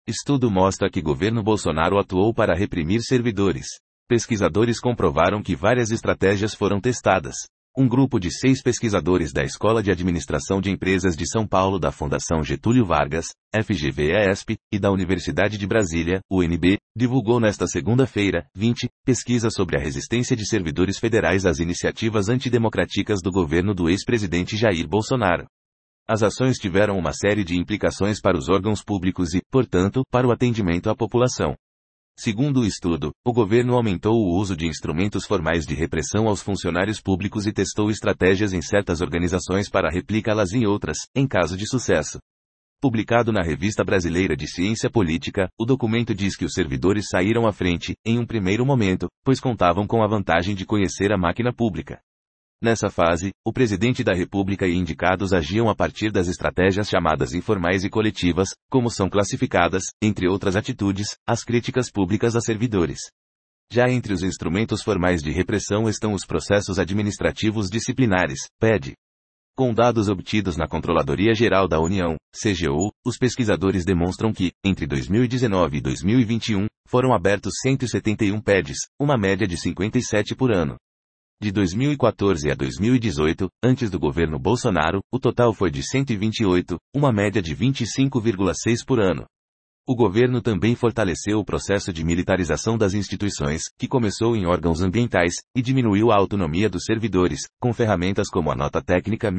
Estudo mostra que governo Bolsonaro atuou para reprimir servidores. Pesquisadores comprovaram que várias estratégias foram testadas. Um grupo de 6 pesquisadores da Escola de Administração de Empresas de São Paulo da Fundação Getúlio Vargas, FGV-ESP, e da Universidade de Brasília, UNB, divulgou nesta segunda-feira, 20, pesquisa sobre a resistência de servidores federais às iniciativas antidemocráticas do governo do ex-presidente Jair Bolsonaro. As ações tiveram uma série de implicações para os órgãos públicos e, portanto, para o atendimento à população. Segundo o estudo, o governo aumentou o uso de instrumentos formais de repressão aos funcionários públicos e testou estratégias em certas organizações para replicá-las em outras, em caso de sucesso. Publicado na Revista Brasileira de Ciência Política, o documento diz que os servidores saíram à frente, em um primeiro momento, pois contavam com a vantagem de conhecer a máquina pública. Nessa fase, o presidente da República e indicados agiam a partir das estratégias chamadas informais e coletivas, como são classificadas, entre outras atitudes, as críticas públicas a servidores. Já entre os instrumentos formais de repressão estão os processos administrativos disciplinares, PED. Com dados obtidos na Controladoria Geral da União, CGU, os pesquisadores demonstram que, entre 2019 e 2021, foram abertos 171 PEDs, uma média de 57 por ano. De 2014 a 2018, antes do governo Bolsonaro, o total foi de 128, uma média de 25,6 por ano. O governo também fortaleceu o processo de militarização das instituições, que começou em órgãos ambientais, e diminuiu a autonomia dos servidores, com ferramentas como a Nota Técnica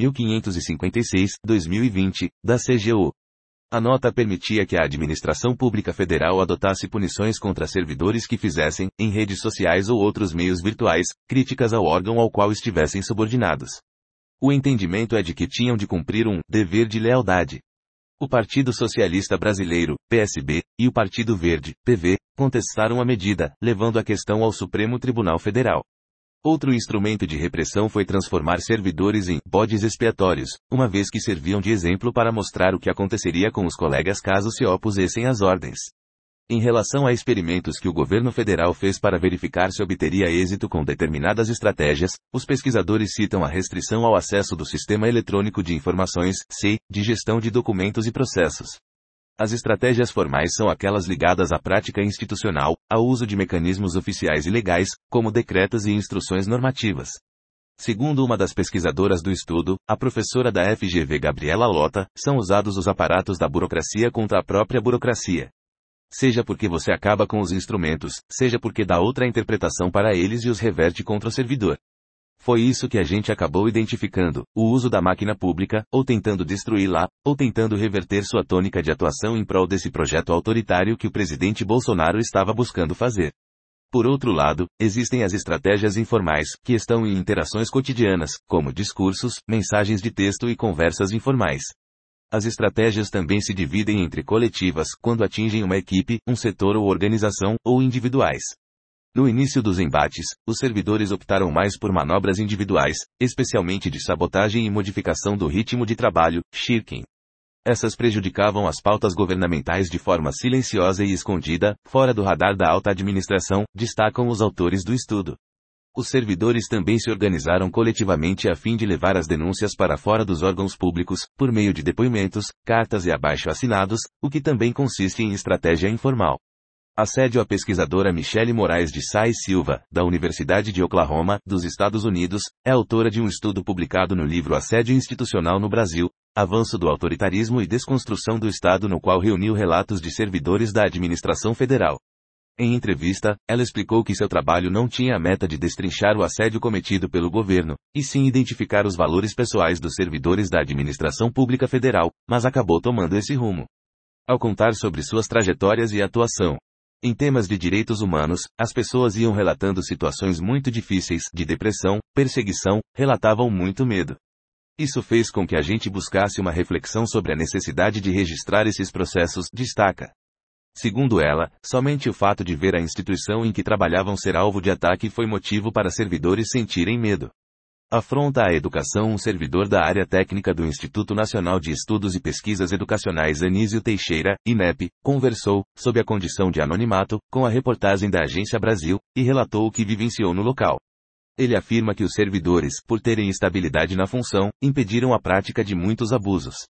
1556/2020, da CGU. A nota permitia que a administração pública federal adotasse punições contra servidores que fizessem, em redes sociais ou outros meios virtuais, críticas ao órgão ao qual estivessem subordinados. O entendimento é de que tinham de cumprir um dever de lealdade. O Partido Socialista Brasileiro, PSB, e o Partido Verde, PV, contestaram a medida, levando a questão ao Supremo Tribunal Federal. Outro instrumento de repressão foi transformar servidores em bodes expiatórios, uma vez que serviam de exemplo para mostrar o que aconteceria com os colegas caso se opusessem às ordens. Em relação a experimentos que o governo federal fez para verificar se obteria êxito com determinadas estratégias, os pesquisadores citam a restrição ao acesso do Sistema Eletrônico de Informações, SEI, de gestão de documentos e processos. As estratégias formais são aquelas ligadas à prática institucional, ao uso de mecanismos oficiais e legais, como decretos e instruções normativas. Segundo uma das pesquisadoras do estudo, a professora da FGV Gabriela Lota, são usados os aparatos da burocracia contra a própria burocracia. Seja porque você acaba com os instrumentos, seja porque dá outra interpretação para eles e os reverte contra o servidor. Foi isso que a gente acabou identificando, o uso da máquina pública, ou tentando destruí-la, ou tentando reverter sua tônica de atuação em prol desse projeto autoritário que o presidente Bolsonaro estava buscando fazer. Por outro lado, existem as estratégias informais, que estão em interações cotidianas, como discursos, mensagens de texto e conversas informais. As estratégias também se dividem entre coletivas, quando atingem uma equipe, um setor ou organização, ou individuais. No início dos embates, os servidores optaram mais por manobras individuais, especialmente de sabotagem e modificação do ritmo de trabalho, shirking. Essas prejudicavam as pautas governamentais de forma silenciosa e escondida, fora do radar da alta administração, destacam os autores do estudo. Os servidores também se organizaram coletivamente a fim de levar as denúncias para fora dos órgãos públicos, por meio de depoimentos, cartas e abaixo-assinados, o que também consiste em estratégia informal. Assédio à pesquisadora Michele Moraes de Sá e Silva, da Universidade de Oklahoma, dos Estados Unidos, é autora de um estudo publicado no livro Assédio Institucional no Brasil, Avanço do Autoritarismo e Desconstrução do Estado, no qual reuniu relatos de servidores da administração federal. Em entrevista, ela explicou que seu trabalho não tinha a meta de destrinchar o assédio cometido pelo governo, e sim identificar os valores pessoais dos servidores da administração pública federal, mas acabou tomando esse rumo. Ao contar sobre suas trajetórias e atuação em temas de direitos humanos, as pessoas iam relatando situações muito difíceis, de depressão, perseguição, relatavam muito medo. Isso fez com que a gente buscasse uma reflexão sobre a necessidade de registrar esses processos, destaca. Segundo ela, somente o fato de ver a instituição em que trabalhavam ser alvo de ataque foi motivo para servidores sentirem medo. Afronta à educação. Um servidor da área técnica do Instituto Nacional de Estudos e Pesquisas Educacionais Anísio Teixeira, INEP, conversou, sob a condição de anonimato, com a reportagem da Agência Brasil, e relatou o que vivenciou no local. Ele afirma que os servidores, por terem estabilidade na função, impediram a prática de muitos abusos.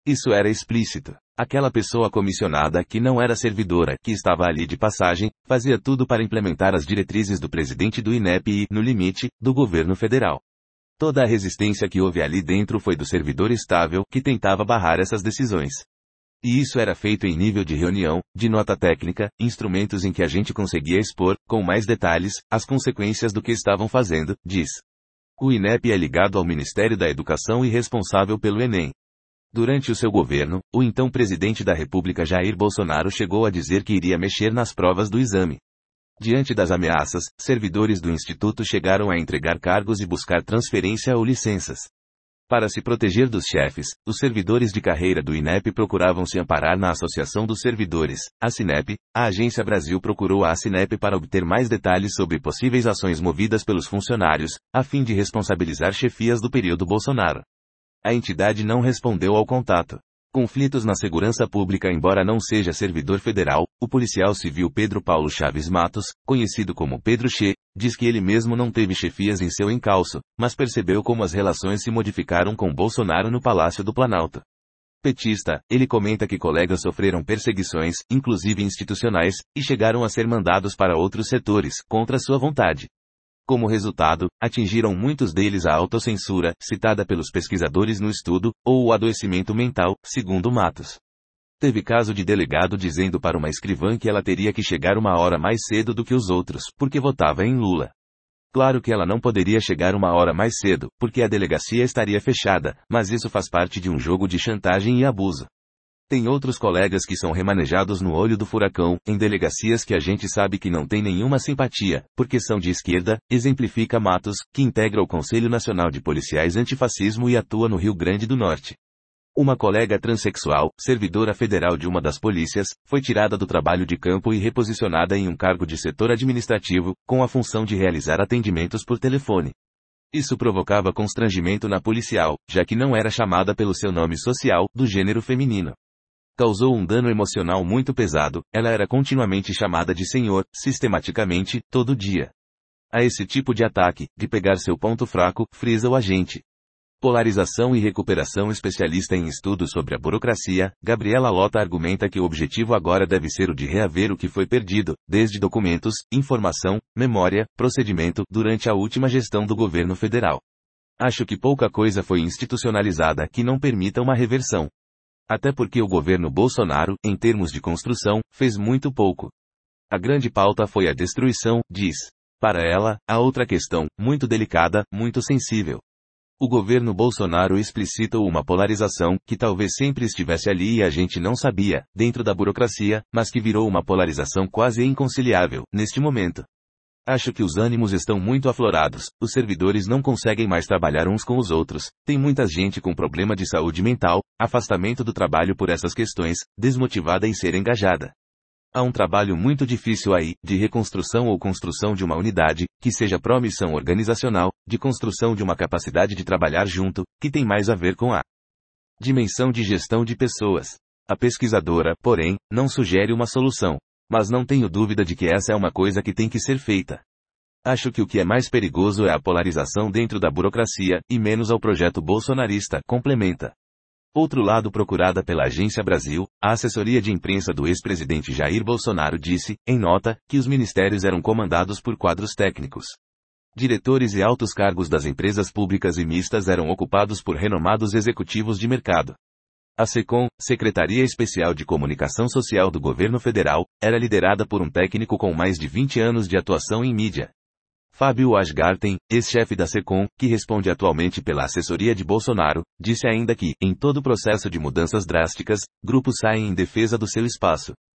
Isso era explícito. Aquela pessoa comissionada que não era servidora, que estava ali de passagem, fazia tudo para implementar as diretrizes do presidente do INEP e, no limite, do governo federal. Toda a resistência que houve ali dentro foi do servidor estável, que tentava barrar essas decisões. E isso era feito em nível de reunião, de nota técnica, instrumentos em que a gente conseguia expor, com mais detalhes, as consequências do que estavam fazendo, diz. O INEP é ligado ao Ministério da Educação e responsável pelo Enem. Durante o seu governo, o então presidente da República Jair Bolsonaro chegou a dizer que iria mexer nas provas do exame. Diante das ameaças, servidores do Instituto chegaram a entregar cargos e buscar transferência ou licenças. Para se proteger dos chefes, os servidores de carreira do INEP procuravam se amparar na Associação dos Servidores, a Sinep. A Agência Brasil procurou a Sinep para obter mais detalhes sobre possíveis ações movidas pelos funcionários, a fim de responsabilizar chefias do período Bolsonaro. A entidade não respondeu ao contato. Conflitos na segurança pública. Embora não seja servidor federal, o policial civil Pedro Paulo Chaves Matos, conhecido como Pedro Che, diz que ele mesmo não teve chefias em seu encalço, mas percebeu como as relações se modificaram com Bolsonaro no Palácio do Planalto. Petista, ele comenta que colegas sofreram perseguições, inclusive institucionais, e chegaram a ser mandados para outros setores, contra sua vontade. Como resultado, atingiram muitos deles a autocensura, citada pelos pesquisadores no estudo, ou o adoecimento mental, segundo Matos. Teve caso de delegado dizendo para uma escrivã que ela teria que chegar 1 hora mais cedo do que os outros, porque votava em Lula. Claro que ela não poderia chegar 1 hora mais cedo, porque a delegacia estaria fechada, mas isso faz parte de um jogo de chantagem e abuso. Tem outros colegas que são remanejados no olho do furacão, em delegacias que a gente sabe que não tem nenhuma simpatia, porque são de esquerda, exemplifica Matos, que integra o Conselho Nacional de Policiais Antifascismo e atua no Rio Grande do Norte. Uma colega transexual, servidora federal de uma das polícias, foi tirada do trabalho de campo e reposicionada em um cargo de setor administrativo, com a função de realizar atendimentos por telefone. Isso provocava constrangimento na policial, já que não era chamada pelo seu nome social, do gênero feminino. Causou um dano emocional muito pesado, ela era continuamente chamada de senhor, sistematicamente, todo dia. A esse tipo de ataque, de pegar seu ponto fraco, frisa o agente. Polarização e recuperação. Especialista em estudos sobre a burocracia, Gabriela Lota argumenta que o objetivo agora deve ser o de reaver o que foi perdido, desde documentos, informação, memória, procedimento, durante a última gestão do governo federal. Acho que pouca coisa foi institucionalizada que não permita uma reversão. Até porque o governo Bolsonaro, em termos de construção, fez muito pouco. A grande pauta foi a destruição, diz. Para ela, há outra questão, muito delicada, muito sensível. O governo Bolsonaro explicitou uma polarização, que talvez sempre estivesse ali e a gente não sabia, dentro da burocracia, mas que virou uma polarização quase inconciliável, neste momento. Acho que os ânimos estão muito aflorados, os servidores não conseguem mais trabalhar uns com os outros, tem muita gente com problema de saúde mental, afastamento do trabalho por essas questões, desmotivada em ser engajada. Há um trabalho muito difícil aí, de reconstrução ou construção de uma unidade, que seja pró-missão organizacional, de construção de uma capacidade de trabalhar junto, que tem mais a ver com a dimensão de gestão de pessoas. A pesquisadora, porém, não sugere uma solução. Mas não tenho dúvida de que essa é uma coisa que tem que ser feita. Acho que o que é mais perigoso é a polarização dentro da burocracia, e menos ao projeto bolsonarista, complementa. Outro lado. Procurada pela Agência Brasil, a assessoria de imprensa do ex-presidente Jair Bolsonaro disse, em nota, que os ministérios eram comandados por quadros técnicos. Diretores e altos cargos das empresas públicas e mistas eram ocupados por renomados executivos de mercado. A SECOM, Secretaria Especial de Comunicação Social do Governo Federal, era liderada por um técnico com mais de 20 anos de atuação em mídia. Fábio Asgarten, ex-chefe da SECOM, que responde atualmente pela assessoria de Bolsonaro, disse ainda que, em todo o processo de mudanças drásticas, grupos saem em defesa do seu espaço.